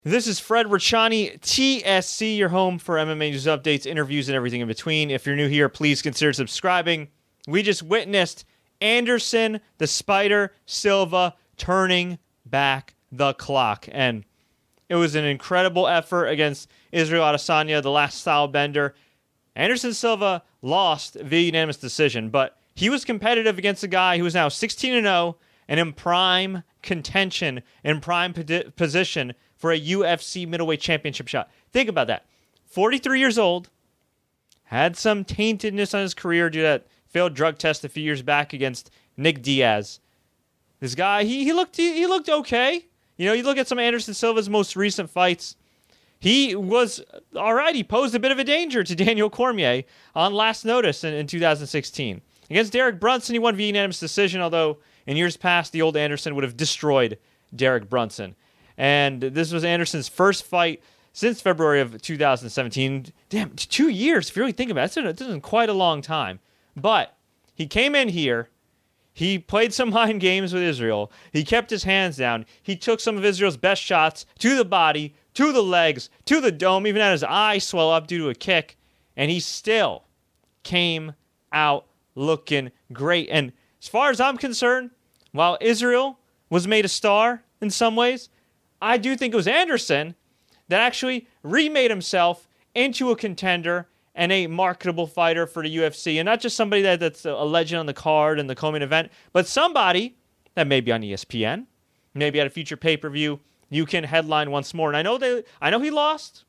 This is Fred Rachani, TSC, your home for MMA news updates, interviews, and everything in between. If you're new here, please consider subscribing. We just witnessed Anderson the Spider Silva turning back the clock, and it was an incredible effort against Israel Adesanya, the last style bender. Anderson Silva lost via unanimous decision, but he was competitive against a guy who is now 16-0 and in prime contention, in prime position for a UFC middleweight championship shot. Think about that. 43 years old, had some taintedness on his career due to that failed drug test a few years back against Nick Diaz. This guy, he looked okay. You know, you look at some of Anderson Silva's most recent fights, he was all right. He posed a bit of a danger to Daniel Cormier on last notice in 2016. Against Derek Brunson, he won via unanimous decision, although in years past, the old Anderson would have destroyed Derek Brunson. And this was Anderson's first fight since February of 2017. Damn, 2 years, if you really think about it. It's been quite a long time. But he came in here. He played some mind games with Israel. He kept his hands down. He took some of Israel's best shots to the body, to the legs, to the dome, even had his eye swell up due to a kick. And he still came out looking great. And as far as I'm concerned, while Israel was made a star in some ways, I do think it was Anderson that actually remade himself into a contender and a marketable fighter for the UFC. And not just somebody that's a legend on the card and the co-main event, but somebody that may be on ESPN, maybe at a future pay-per-view, you can headline once more. And I know he lost.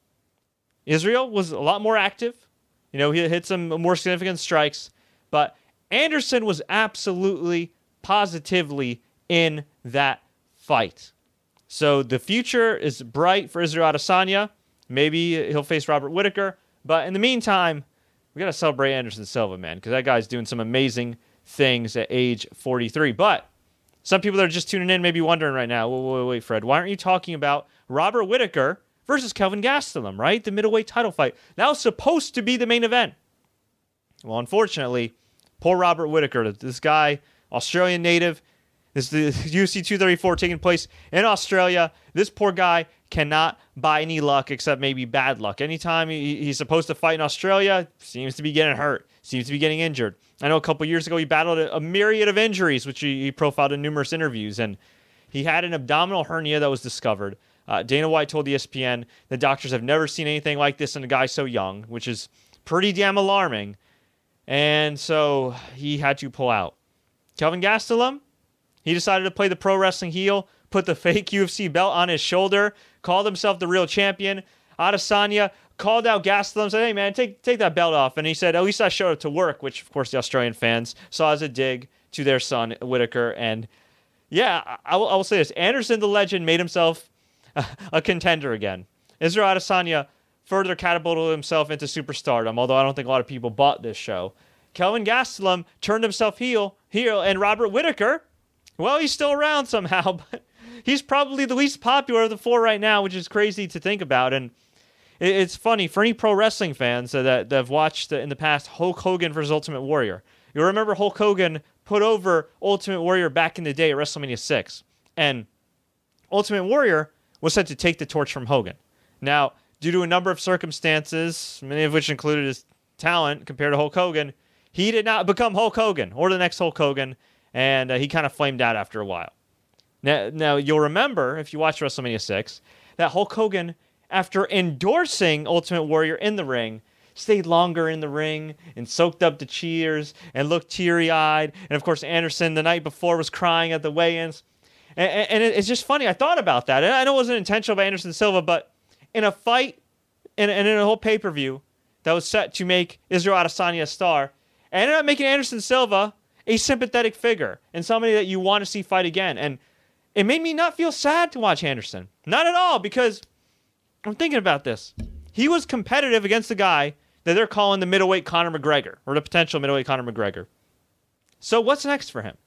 Israel was a lot more active. You know, he hit some more significant strikes. But Anderson was absolutely, positively in that fight. So the future is bright for Israel Adesanya. Maybe he'll face Robert Whittaker. But in the meantime, we got to celebrate Anderson Silva, man, because that guy's doing some amazing things at age 43. But some people that are just tuning in may be wondering right now, wait, Fred, why aren't you talking about Robert Whittaker versus Kelvin Gastelum, right? The middleweight title fight. That was supposed to be the main event. Well, unfortunately, poor Robert Whittaker, this guy, Australian native, this is the UFC 234 taking place in Australia. This poor guy cannot buy any luck except maybe bad luck. Anytime he's supposed to fight in Australia, seems to be getting hurt, seems to be getting injured. I know a couple years ago he battled a myriad of injuries, which he profiled in numerous interviews, and he had an abdominal hernia that was discovered. Dana White told ESPN the doctors have never seen anything like this in a guy so young, which is pretty damn alarming. And so he had to pull out. Kelvin Gastelum, he decided to play the pro wrestling heel, put the fake UFC belt on his shoulder, called himself the real champion. Adesanya called out Gastelum, said, hey man, take that belt off. And he said, at least I showed up to work, which of course the Australian fans saw as a dig to their son, Whittaker. And yeah, I will say this. Anderson, the legend, made himself a contender again. Israel Adesanya further catapulted himself into superstardom, although I don't think a lot of people bought this show. Kelvin Gastelum turned himself heel, and Robert Whittaker, well, he's still around somehow, but he's probably the least popular of the four right now, which is crazy to think about. And it's funny, for any pro wrestling fans that have watched in the past Hulk Hogan versus Ultimate Warrior, you'll remember Hulk Hogan put over Ultimate Warrior back in the day at WrestleMania 6. And Ultimate Warrior was set to take the torch from Hogan. Now, due to a number of circumstances, many of which included his talent compared to Hulk Hogan, he did not become Hulk Hogan or the next Hulk Hogan, and he kind of flamed out after a while. Now, you'll remember, if you watch WrestleMania 6, that Hulk Hogan, after endorsing Ultimate Warrior in the ring, stayed longer in the ring and soaked up the cheers and looked teary-eyed. And, of course, Anderson the night before was crying at the weigh-ins. And it's just funny. I thought about that. And I know it wasn't intentional by Anderson Silva, but in a fight and in a whole pay-per-view that was set to make Israel Adesanya a star, I ended up making Anderson Silva a sympathetic figure and somebody that you want to see fight again. And it made me not feel sad to watch Anderson. Not at all, because I'm thinking about this. He was competitive against the guy that they're calling the middleweight Conor McGregor, or the potential middleweight Conor McGregor. So what's next for him?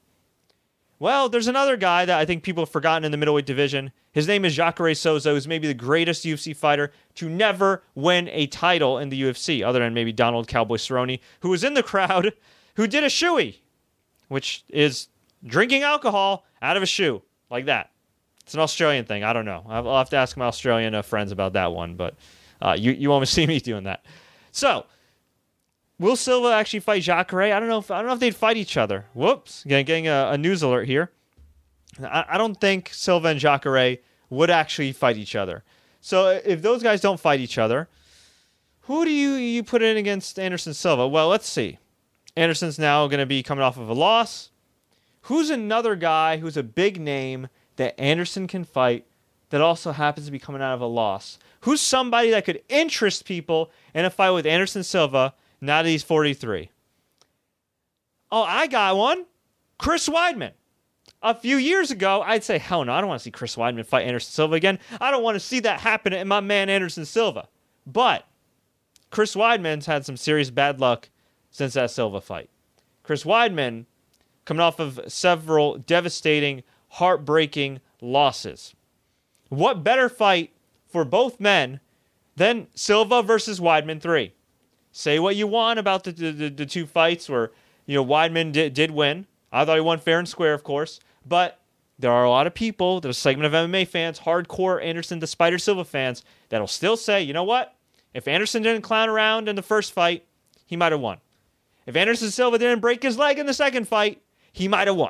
Well, there's another guy that I think people have forgotten in the middleweight division. His name is Jacare Souza, who's maybe the greatest UFC fighter to never win a title in the UFC, other than maybe Donald Cowboy Cerrone, who was in the crowd, who did a shoey, which is drinking alcohol out of a shoe, like that. It's an Australian thing. I don't know. I'll have to ask my Australian friends about that one, but you won't see me doing that. So, will Silva actually fight Jacare? I don't know if they'd fight each other. Whoops. Getting a news alert here. I don't think Silva and Jacare would actually fight each other. So if those guys don't fight each other, who do you put in against Anderson Silva? Well, let's see. Anderson's now going to be coming off of a loss. Who's another guy who's a big name that Anderson can fight that also happens to be coming out of a loss? Who's somebody that could interest people in a fight with Anderson Silva now that he's 43? Oh, I got one. Chris Weidman. A few years ago, I'd say, hell no, I don't want to see Chris Weidman fight Anderson Silva again. I don't want to see that happen to my man Anderson Silva. But Chris Weidman's had some serious bad luck since that Silva fight. Chris Weidman coming off of several devastating, heartbreaking losses. What better fight for both men than Silva versus Weidman 3? Say what you want about the two fights where, Weidman did win. I thought he won fair and square, of course. But there are a lot of people, there's a segment of MMA fans, hardcore Anderson the Spider Silva fans, that'll still say, you know what? If Anderson didn't clown around in the first fight, he might have won. If Anderson Silva didn't break his leg in the second fight, he might have won.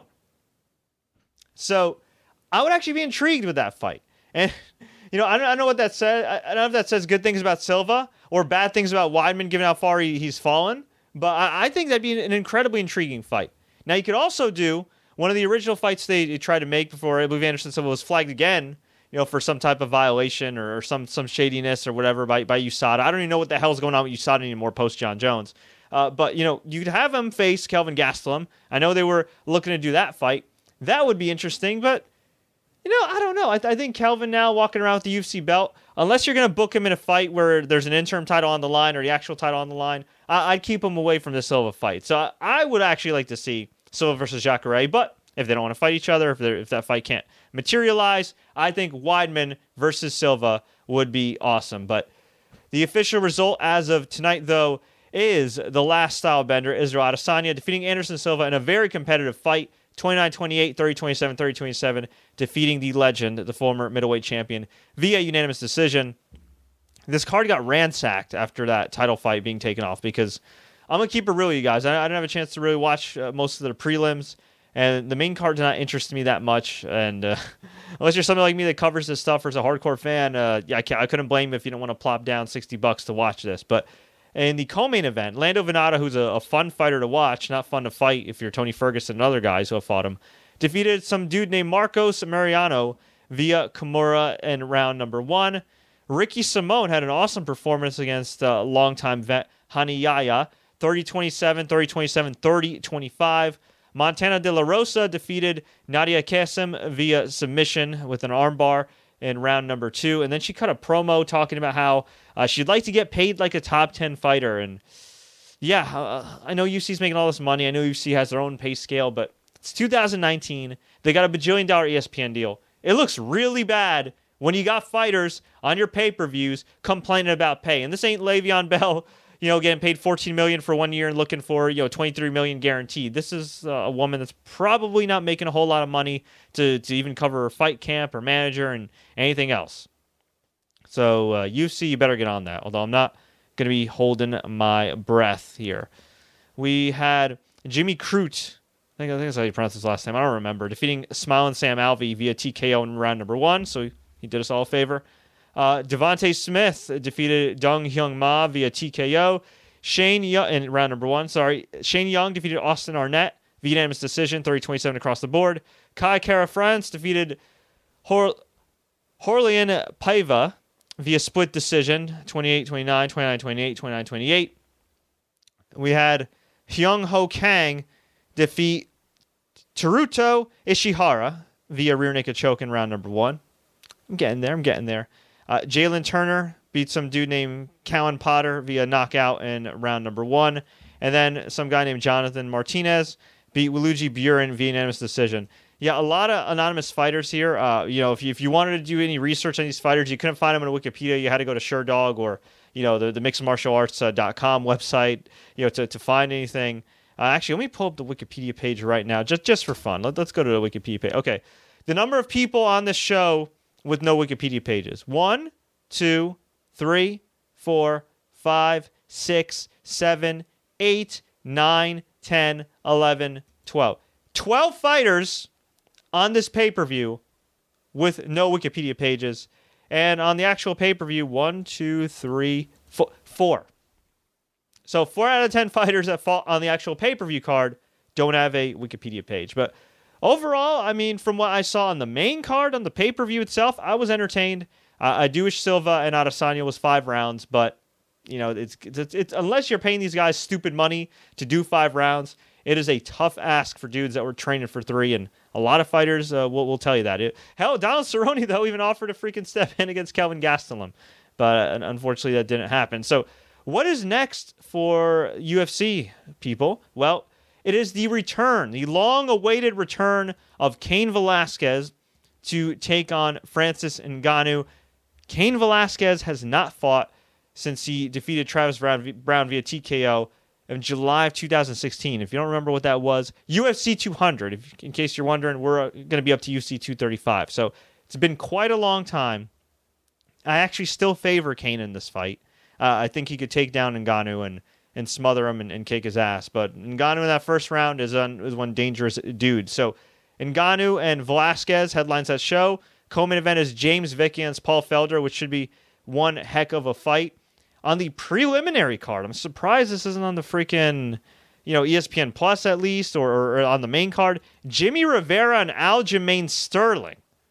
So I would actually be intrigued with that fight. And, I don't know what that says. I don't know if that says good things about Silva or bad things about Weidman, given how far he's fallen. But I think that'd be an incredibly intriguing fight. Now, you could also do one of the original fights they tried to make before I believe Anderson Silva was flagged again, for some type of violation or some shadiness or whatever by USADA. I don't even know what the hell's going on with USADA anymore post John Jones. But, you'd have him face Kelvin Gastelum. I know they were looking to do that fight. That would be interesting, but, I don't know. I think Kelvin now walking around with the UFC belt, unless you're going to book him in a fight where there's an interim title on the line or the actual title on the line, I'd keep him away from the Silva fight. So I would actually like to see Silva versus Jacare, but if they don't want to fight each other, if that fight can't materialize, I think Weidman versus Silva would be awesome. But the official result as of tonight, though, is the last style bender, Israel Adesanya, defeating Anderson Silva in a very competitive fight, 29-28, 30-27, 30-27, defeating the legend, the former middleweight champion, via unanimous decision. This card got ransacked after that title fight being taken off because I'm going to keep it real, you guys. I didn't have a chance to really watch most of the prelims, and the main card did not interest me that much. And unless you're somebody like me that covers this stuff or is a hardcore fan, I couldn't blame you if you don't want to plop down $60 to watch this. But in the co-main event, Lando Venata, who's a fun fighter to watch, not fun to fight if you're Tony Ferguson and other guys who have fought him, defeated some dude named Marcos Mariano via Kimura in round number 1. Ricky Simone had an awesome performance against longtime vet Hani Yaya, 30-27, 30-27, 30-25. Montana De La Rosa defeated Nadia Kassem via submission with an armbar in round number 2. And then she cut a promo talking about how she'd like to get paid like a top 10 fighter. And I know UFC's making all this money. I know UFC has their own pay scale, but it's 2019. They got a bajillion dollar ESPN deal. It looks really bad when you got fighters on your pay-per-views complaining about pay. And this ain't Le'Veon Bell, getting paid $14 million for 1 year and looking for, $23 million guaranteed. This is a woman that's probably not making a whole lot of money to even cover her fight camp or manager and anything else. So UFC, you better get on that. Although I'm not going to be holding my breath here. We had Jimmy Crute, I think that's how you pronounce his last name. I don't remember. Defeating Smiling Sam Alvey via TKO in round number 1. So he did us all a favor. Devontae Smith defeated Dong Hyung Ma via TKO. Shane Young in round number 1. Shane Young defeated Austin Arnett via unanimous decision, 30-27 across the board. Kai Kara France defeated Horlian Paiva via split decision, 28-29, 29-28, 29-28. We had Hyung Ho Kang defeat Teruto Ishihara via rear naked choke in round number 1. I'm getting there. Jalen Turner beat some dude named Cowan Potter via knockout in round number 1. And then some guy named Jonathan Martinez beat Wiluji Buren via unanimous decision. Yeah, a lot of anonymous fighters here. If you wanted to do any research on these fighters, you couldn't find them on Wikipedia. You had to go to SureDog or, the mixedmartialarts.com website, to find anything. Actually, let me pull up the Wikipedia page right now, just for fun. Let's go to the Wikipedia page. Okay. The number of people on this show with no Wikipedia pages. 1, 2, 3, 4, 5, 6, 7, 8, 9, 10, 11, 12. 12 fighters on this pay-per-view with no Wikipedia pages. And on the actual pay-per-view, 1, 2, 3, 4. So 4 out of 10 fighters that fought on the actual pay-per-view card don't have a Wikipedia page. But overall, I mean, from what I saw on the main card, on the pay-per-view itself, I was entertained. I do wish Silva and Adesanya was 5 rounds, but you know, it's unless you're paying these guys stupid money to do 5 rounds, it is a tough ask for dudes that were training for 3, and a lot of fighters will tell you that. Hell, Donald Cerrone, though, even offered to freaking step in against Kelvin Gastelum, but unfortunately that didn't happen. So what is next for UFC, people? Well, it is the return, the long-awaited return of Cain Velasquez to take on Francis Ngannou. Cain Velasquez has not fought since he defeated Travis Brown via TKO in July of 2016. If you don't remember what that was, UFC 200. In case you're wondering, we're going to be up to UFC 235. So it's been quite a long time. I actually still favor Cain in this fight. I think he could take down Ngannou and smother him and kick his ass. But Ngannou in that first round is one dangerous dude. So Ngannou and Velasquez headlines that show. Co-main event is James Vick against Paul Felder, which should be one heck of a fight. On the preliminary card, I'm surprised this isn't on the freaking, ESPN Plus at least, or on the main card. Jimmy Rivera and Aljamain Sterling.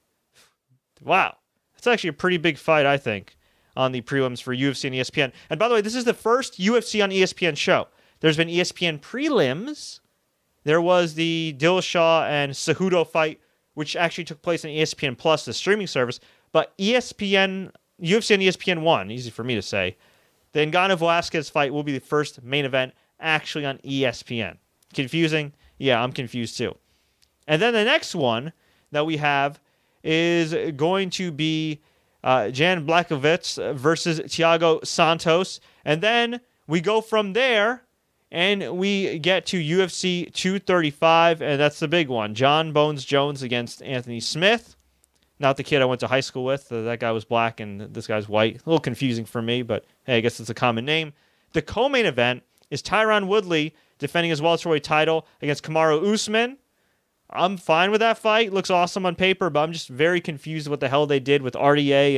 Wow. That's actually a pretty big fight, I think, on the prelims for UFC and ESPN. And by the way, this is the first UFC on ESPN show. There's been ESPN prelims. There was the Dillashaw and Cejudo fight, which actually took place on ESPN Plus, the streaming service. But UFC and ESPN 1, easy for me to say. The Ngannou Velasquez fight will be the first main event actually on ESPN. Confusing? Yeah, I'm confused too. And then the next one that we have is going to be Jan Blachowicz versus Thiago Santos. And then we go from there and we get to UFC 235, and that's the big one. John Bones Jones against Anthony Smith. Not the kid I went to high school with. That guy was black and this guy's white. A little confusing for me, but hey, I guess it's a common name. The co-main event is Tyron Woodley defending his welterweight title against Kamaru Usman. I'm fine with that fight. Looks awesome on paper, but I'm just very confused what the hell they did with RDA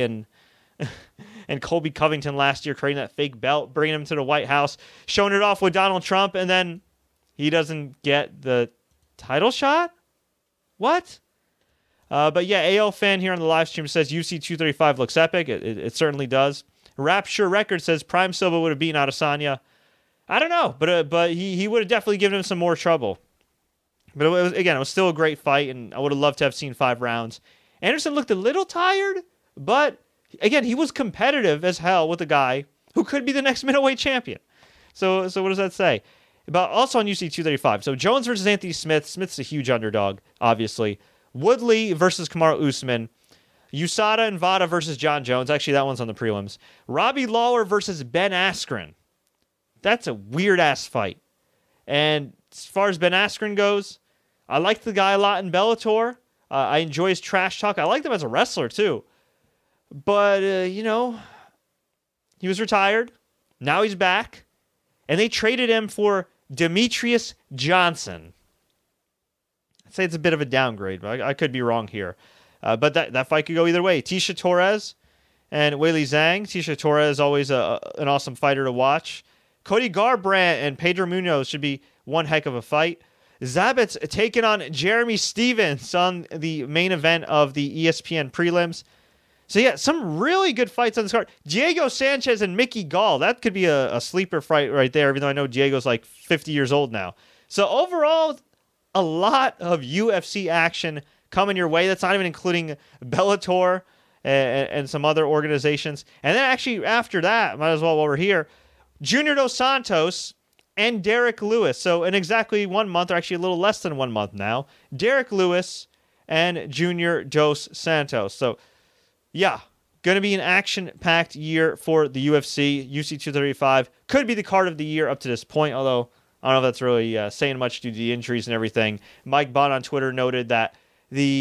and Colby Covington last year, creating that fake belt, bringing him to the White House, showing it off with Donald Trump, and then he doesn't get the title shot? What? But yeah, AL fan here on the live stream says UFC 235 looks epic. It certainly does. Rapture Record says Prime Silva would have beaten Adesanya. I don't know, but he would have definitely given him some more trouble. But it was still a great fight, and I would have loved to have seen 5 rounds. Anderson looked a little tired, but again, he was competitive as hell with a guy who could be the next middleweight champion. So what does that say? But also on UFC 235. So Jones versus Anthony Smith. Smith's a huge underdog, obviously. Woodley versus Kamaru Usman. USADA and Vada versus John Jones. Actually, that one's on the prelims. Robbie Lawler versus Ben Askren. That's a weird-ass fight. And as far as Ben Askren goes, I like the guy a lot in Bellator. I enjoy his trash talk. I like him as a wrestler, too. But, he was retired. Now he's back. And they traded him for Demetrius Johnson. I'd say it's a bit of a downgrade, but I could be wrong here. But that fight could go either way. Tisha Torres and Weili Zhang. Tisha Torres is always an awesome fighter to watch. Cody Garbrandt and Pedro Munoz should be one heck of a fight. Zabit's taking on Jeremy Stevens on the main event of the ESPN prelims. So yeah, some really good fights on this card. Diego Sanchez and Mickey Gall. That could be a sleeper fight right there, even though I know Diego's like 50 years old now. So overall, a lot of UFC action coming your way. That's not even including Bellator and some other organizations. And then actually after that, might as well while we're here, Junior Dos Santos and Derek Lewis. So in exactly 1 month, or actually a little less than 1 month now, Derek Lewis and Junior Dos Santos. So yeah, going to be an action-packed year for the UFC. UFC 235 could be the card of the year up to this point, although I don't know if that's really saying much due to the injuries and everything. Mike Bond on Twitter noted that the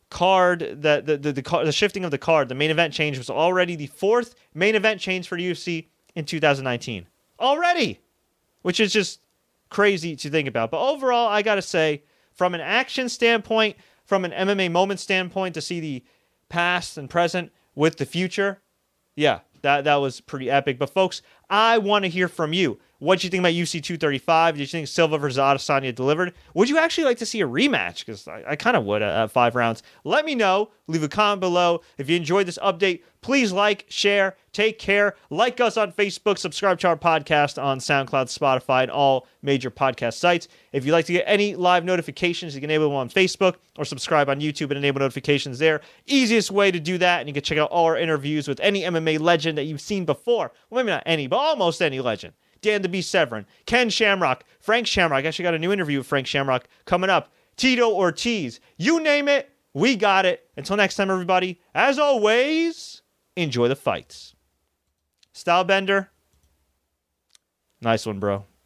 card, the shifting of the card, the main event change was already the 4th main event change for UFC in 2019. Already! Which is just crazy to think about. But overall, I gotta say, from an action standpoint, from an MMA moment standpoint, to see the past and present with the future, yeah, that was pretty epic. But folks, I want to hear from you. What do you think about UFC 235? Did you think Silva versus Adesanya delivered? Would you actually like to see a rematch? Because I kind of would at 5 rounds. Let me know. Leave a comment below. If you enjoyed this update, please like, share, take care. Like us on Facebook. Subscribe to our podcast on SoundCloud, Spotify, and all major podcast sites. If you'd like to get any live notifications, you can enable them on Facebook or subscribe on YouTube and enable notifications there. Easiest way to do that, and you can check out all our interviews with any MMA legend that you've seen before. Well, maybe not any, but almost any legend. Dan the Beast Severin, Ken Shamrock, Frank Shamrock. I actually got a new interview with Frank Shamrock coming up. Tito Ortiz. You name it, we got it. Until next time, everybody, as always, enjoy the fights. Stylebender, nice one, bro.